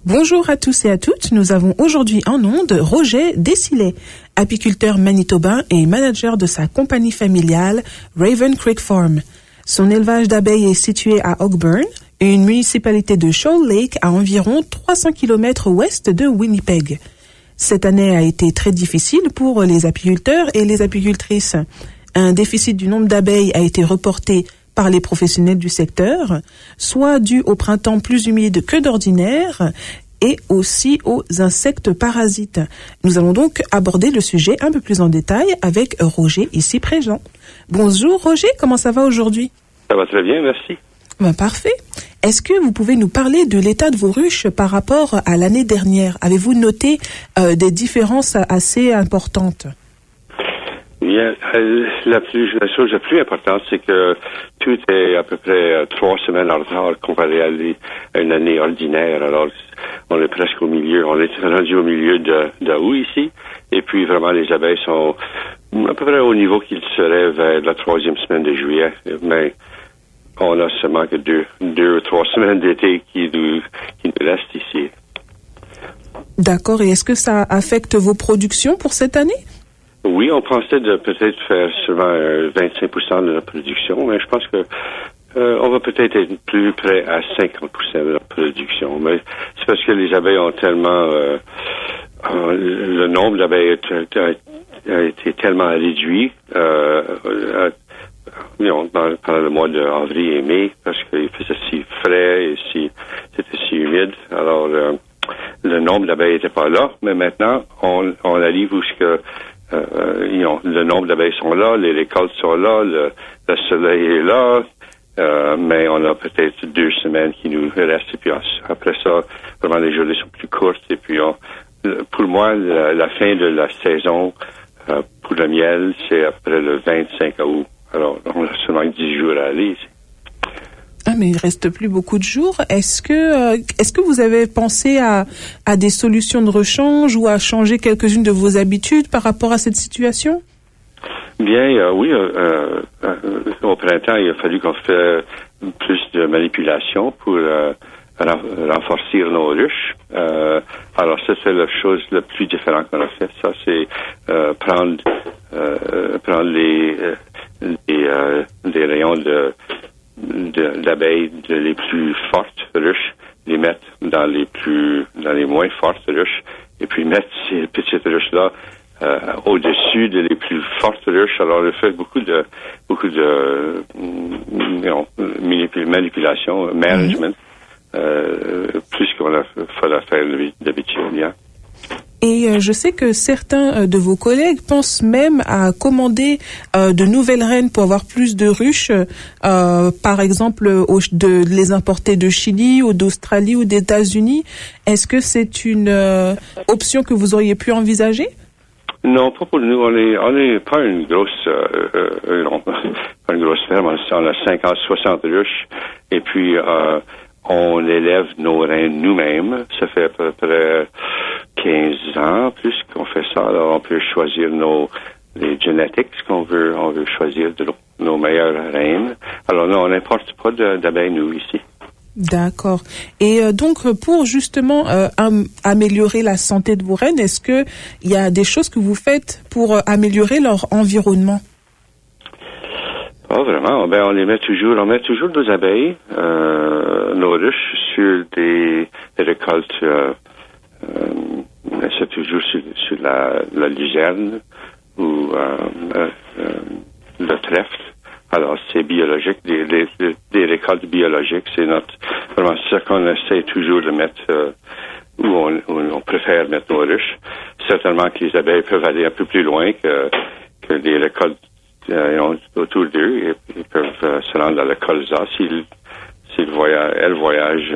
Bonjour à tous et à toutes. Nous avons aujourd'hui en ondes Roger Desilets, apiculteur manitobain et manager de sa compagnie familiale Raven Creek Farm. Son élevage d'abeilles est situé à Ogburn, une municipalité de Shoal Lake à environ 300 km ouest de Winnipeg. Cette année a été très difficile pour les apiculteurs et les apicultrices. Un déficit du nombre d'abeilles a été reporté par les professionnels du secteur, soit dû au printemps plus humide que d'ordinaire et aussi aux insectes parasites. Nous allons donc aborder le sujet un peu plus en détail avec Roger ici présent. Bonjour Roger, comment ça va aujourd'hui? Ça va très bien, merci. Parfait. Est-ce que vous pouvez nous parler de l'état de vos ruches par rapport à l'année dernière? Avez-vous noté des différences assez importantes? Bien, la chose la plus importante, c'est que tout est à peu près 3 semaines en retard comparé à une année ordinaire. Alors, on est presque au milieu, on est rendu au milieu d'août ici, et puis vraiment les abeilles sont à peu près au niveau qu'ils seraient vers la 3e semaine de juillet, mais on a seulement que 2 ou 3 semaines d'été qui nous restent ici. D'accord, et est-ce que ça affecte vos productions pour cette année? Oui, on pensait de peut-être faire seulement 25% de la production, mais je pense que on va peut-être être plus près à 50% de la production. Mais c'est parce que les abeilles ont tellement le nombre d'abeilles a été tellement réduit pendant le mois d'avril et mai parce qu'il faisait si frais et c'était si humide. Alors le nombre d'abeilles n'était pas là, mais maintenant on arrive où le nombre d'abeilles sont là, les récoltes sont là, le soleil est là, mais on a peut-être 2 semaines qui nous restent. Et puis après ça, vraiment les journées sont plus courtes. Et puis pour moi, la fin de la saison pour le miel, c'est après le 25 août. Alors on a seulement 10 jours à aller ici. Ah, mais il reste plus beaucoup de jours. Est-ce que vous avez pensé à des solutions de rechange ou à changer quelques-unes de vos habitudes par rapport à cette situation? Bien, oui. Au printemps, il a fallu qu'on fasse plus de manipulation pour renforcer nos ruches. Alors ça, c'est la chose la plus différente qu'on a fait. Ça, c'est prendre les rayons d'abeilles les plus fortes ruches, les mettre dans les moins fortes ruches, et puis mettre ces petites ruches-là au-dessus des plus fortes ruches. Alors, on a fait beaucoup de manipulation, management, plus qu'on a fallu faire d'habitude, bien. Et je sais que certains de vos collègues pensent même à commander de nouvelles reines pour avoir plus de ruches, par exemple de les importer de Chili ou d'Australie ou des États-Unis. Est-ce que c'est une option que vous auriez pu envisager? Non, pas pour nous. On est pas une grosse ferme. On a 50-60 ruches, et puis on élève nos reines nous-mêmes. Ça fait à peu près 15 ans plus qu'on fait ça. Alors, on peut choisir les genetics qu'on veut. On veut choisir nos meilleures reines. Alors, non, on n'importe pas d'abeilles, nous, ici. D'accord. Et donc, pour justement améliorer la santé de vos reines, est-ce que il y a des choses que vous faites pour améliorer leur environnement? Oh, vraiment. Ben, on met toujours nos abeilles, nos ruches sur des récoltes. C'est toujours sur la luzerne ou le trèfle. Alors, c'est biologique, des récoltes biologiques. C'est vraiment ça qu'on essaie toujours de mettre où on préfère mettre nos ruches. Certainement que les abeilles peuvent aller un peu plus loin que des récoltes autour d'eux. Ils peuvent se rendre à la colza elles voyagent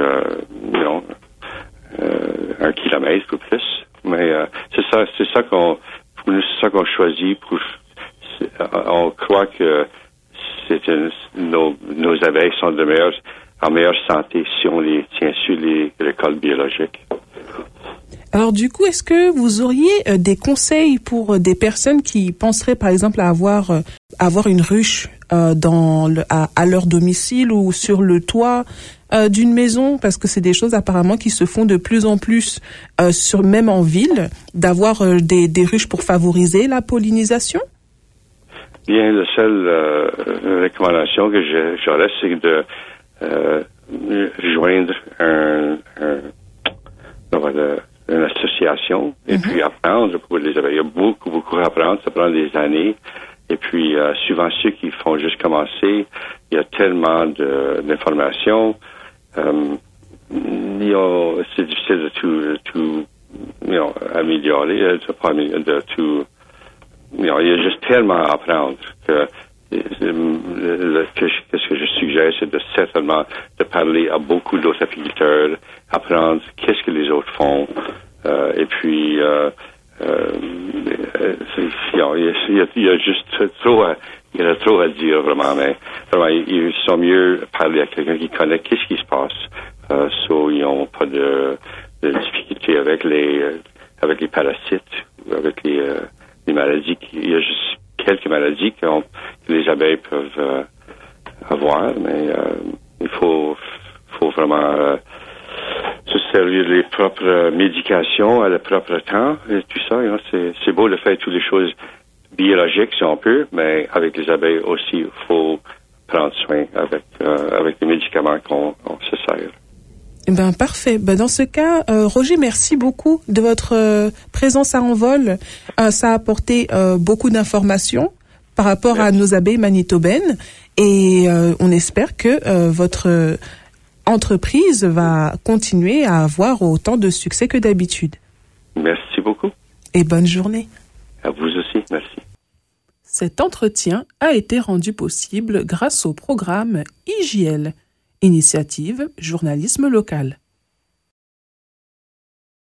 1 kilomètre ou plus. Mais c'est ça qu'on choisit. On croit que nos abeilles sont en meilleure santé si on les tient sur les récoltes biologiques. Alors du coup, est-ce que vous auriez des conseils pour des personnes qui penseraient par exemple à avoir une ruche à leur domicile ou sur le toit d'une maison, parce que c'est des choses apparemment qui se font de plus en plus même en ville, d'avoir des ruches pour favoriser la pollinisation? Bien, la seule recommandation que j'aurais, c'est de rejoindre une association et puis apprendre pour les abeilles. Il y a beaucoup à apprendre, ça prend des années. Et puis, souvent, ceux qui font juste commencer, il y a tellement d'informations. C'est difficile de tout améliorer, il y a juste tellement à apprendre que ce que je suggère, c'est certainement de parler à beaucoup d'autres apiculteurs, apprendre qu'est-ce que les autres font, et puis il y a juste trop à dire vraiment, mais vraiment, il sont mieux parler à quelqu'un qui connaît qu'est-ce qui se passe, ils n'ont pas de difficulté avec les parasites, avec les maladies. Il y a juste quelques maladies que les abeilles peuvent avoir, mais il faut vraiment se servir les propres médications à leur propre temps et tout ça. C'est beau de faire toutes les choses biologiques si on peut, mais avec les abeilles aussi, il faut prendre soin avec les médicaments qu'on se sert. Parfait. Dans ce cas, Roger, merci beaucoup de votre présence à Envol. Ça a apporté beaucoup d'informations par rapport à nos abeilles manitobaines et on espère que votre entreprise va continuer à avoir autant de succès que d'habitude. Merci beaucoup. Et bonne journée. À vous aussi, merci. Cet entretien a été rendu possible grâce au programme IJL, Initiative Journalisme Local.